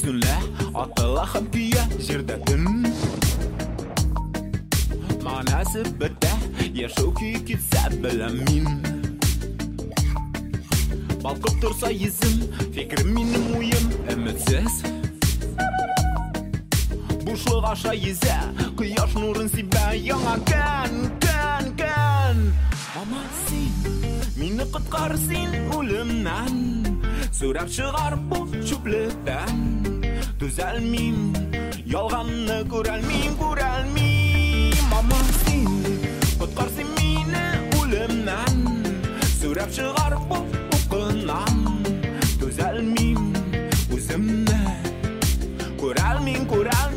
Bismillah, Allah'ım güya жерде түн Мағынасы бітті, ешеу күйі кетсе білемін Балқып тұрса езім, фекірім менің ойым үмітсіз Бұшлық аша езі, құяш нұрын себе яңа кән Мама сен, мені құтқарсың өлімнен Сұрап шығар бұл шөпліктен Түзелмейм, ялғанны көрәлмейм Мама сен, құтқарсың мені өлімнен Сұрап шығар бұл ұқынан Түзелмейм, өзімні көрәлмейм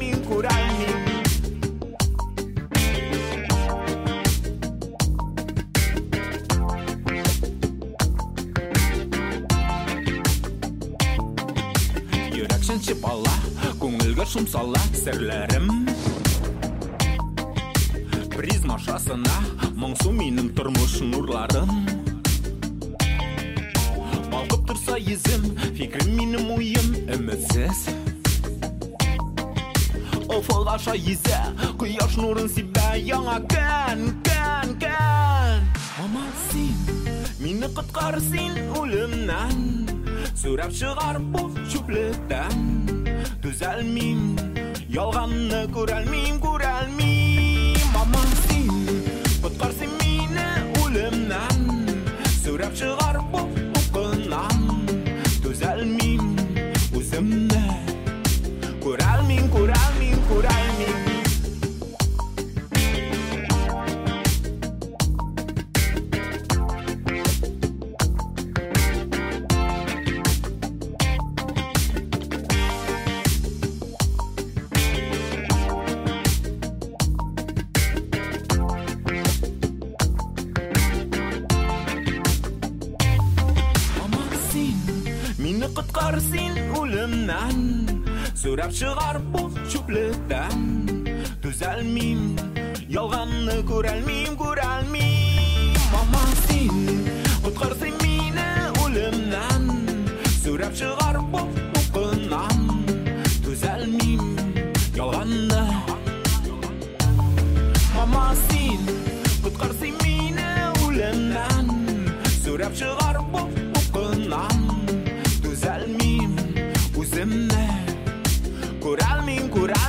Шыншып ала, көңілге жұмсала сірлерім Призма шасына мұңсу менің тұрмыш нұрларым Балқып тұрса езім, фекірім менің ойым үмітсіз Офыл аша езі, құяш нұрын себе яңа кән Мама сен, мені құтқарсың өлімнен Сұрап шығар бұл шөпліктен Түзелмейм, ялғанны көрәлмейм Мама сен, құтқарсың мені өлімнен Сұрап шығар бұл ұқынан Түзелмейм, өзімні көрәлмейм Мені құтқарсың өлімнен Сұрап шығар бұл шөпліктен Түзелмейм, ялғанны көрәлмейм Мама сен, құтқарсың мені өлімнен Сұрап шығар бұл ұқынан Түзелмейм, ялғанны Мама сен, құтқарсың мені өлімнен Сұрап шығар бұл ұқынан Түзелмейм, өзімні көрәлмейм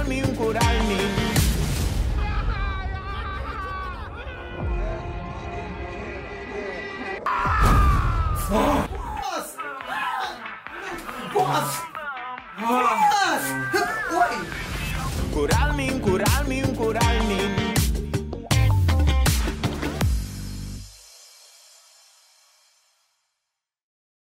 Boss! Ой! Көрәлмейм